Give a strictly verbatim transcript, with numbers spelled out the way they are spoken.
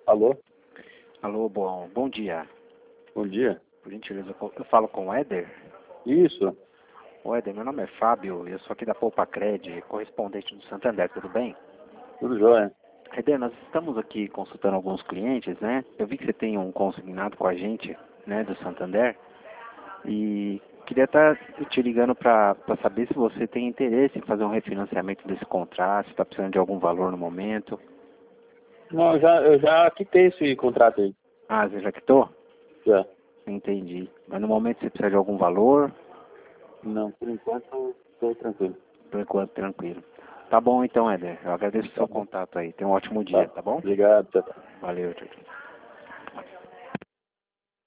Alô? Alô, bom, bom dia. Bom dia. Por gentileza, eu eu falo com o Éder. Isso. O Éder, meu nome é Fábio, eu sou aqui da Poupa Cred, correspondente do Santander, tudo bem? Tudo jóia. Éder, nós estamos aqui consultando alguns clientes, né? Eu vi que você tem um consignado com a gente, né, do Santander, e queria estar te ligando para saber se você tem interesse em fazer um refinanciamento desse contrato, se está precisando de algum valor no momento. Não, eu já, eu já quitei esse contrato aí. Ah, você já quitou? Já. Entendi. Mas no momento você precisa de algum valor? Não, por enquanto estou tranquilo. Por enquanto, tranquilo. Tá bom então, Éder. Eu agradeço o Tá seu bom. contato aí. Tenha um ótimo Tá. dia, tá bom? Obrigado. Tchau, tchau. Valeu, tchau, tchau.